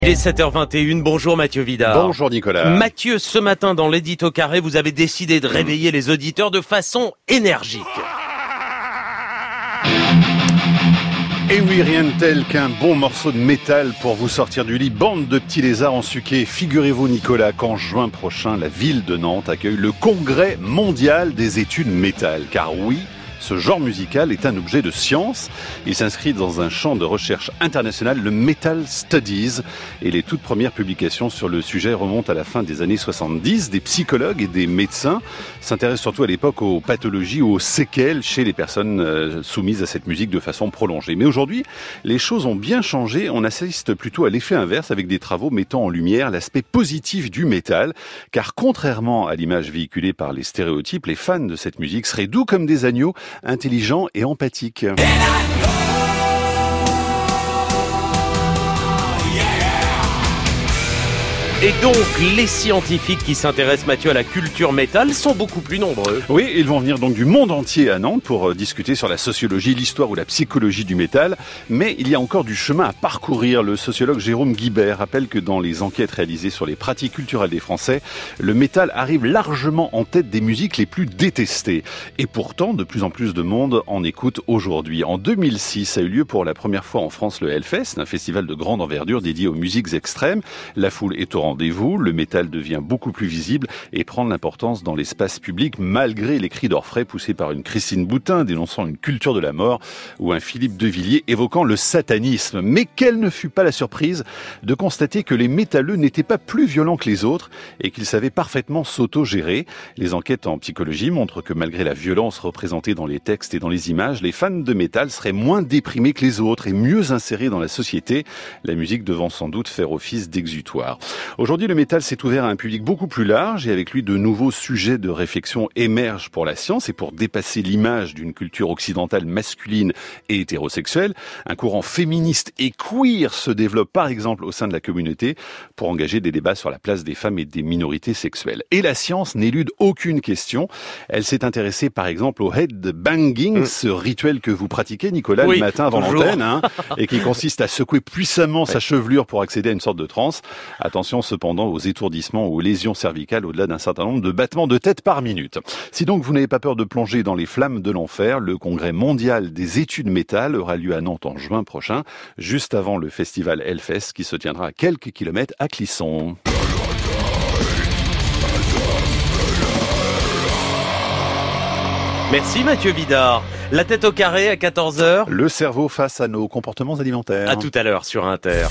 Il est 7h21, bonjour Mathieu Vidard. Bonjour Nicolas. Mathieu, ce matin dans l'édito carré, vous avez décidé de réveiller les auditeurs de façon énergique. Et oui, rien de tel qu'un bon morceau de métal pour vous sortir du lit. Bande de petits lézards ensuqués. Figurez-vous Nicolas qu'en juin prochain, la ville de Nantes accueille le congrès mondial des études métal. Car oui, ce genre musical est un objet de science. Il s'inscrit dans un champ de recherche international, le Metal Studies. Et les toutes premières publications sur le sujet remontent à la fin des années 70. Des psychologues et des médecins s'intéressent surtout à l'époque aux pathologies ou aux séquelles chez les personnes soumises à cette musique de façon prolongée. Mais aujourd'hui, les choses ont bien changé. On assiste plutôt à l'effet inverse avec des travaux mettant en lumière l'aspect positif du métal. Car contrairement à l'image véhiculée par les stéréotypes, les fans de cette musique seraient doux comme des agneaux, intelligent et empathique. Et donc, les scientifiques qui s'intéressent, Mathieu, à la culture métal sont beaucoup plus nombreux. Oui, ils vont venir donc du monde entier à Nantes pour discuter sur la sociologie, l'histoire ou la psychologie du métal. Mais il y a encore du chemin à parcourir. Le sociologue Jérôme Guibert rappelle que dans les enquêtes réalisées sur les pratiques culturelles des Français, le métal arrive largement en tête des musiques les plus détestées. Et pourtant, de plus en plus de monde en écoute aujourd'hui. En 2006 a eu lieu pour la première fois en France le Hellfest, un festival de grande envergure dédié aux musiques extrêmes. La foule est au rendez-vous, le métal devient beaucoup plus visible et prend de l'importance dans l'espace public malgré les cris d'orfraie poussés par une Christine Boutin dénonçant une culture de la mort ou un Philippe Devilliers évoquant le satanisme. Mais quelle ne fut pas la surprise de constater que les métalleux n'étaient pas plus violents que les autres et qu'ils savaient parfaitement s'auto-gérer. Les enquêtes en psychologie montrent que malgré la violence représentée dans les textes et dans les images, les fans de métal seraient moins déprimés que les autres et mieux insérés dans la société, la musique devant sans doute faire office d'exutoire. Aujourd'hui, le métal s'est ouvert à un public beaucoup plus large et avec lui, de nouveaux sujets de réflexion émergent pour la science et pour dépasser l'image d'une culture occidentale masculine et hétérosexuelle. Un courant féministe et queer se développe par exemple au sein de la communauté pour engager des débats sur la place des femmes et des minorités sexuelles. Et la science n'élude aucune question. Elle s'est intéressée par exemple au headbanging, ce rituel que vous pratiquez, Nicolas, le matin avant l'antenne, et qui consiste à secouer puissamment sa chevelure pour accéder à une sorte de transe. Attention cependant aux étourdissements ou aux lésions cervicales au-delà d'un certain nombre de battements de tête par minute. Si donc vous n'avez pas peur de plonger dans les flammes de l'enfer, le congrès mondial des études métal aura lieu à Nantes en juin prochain, juste avant le festival Hellfest qui se tiendra à quelques kilomètres à Clisson. Merci Mathieu Vidard. La tête au carré à 14h. Le cerveau face à nos comportements alimentaires. À tout à l'heure sur Inter.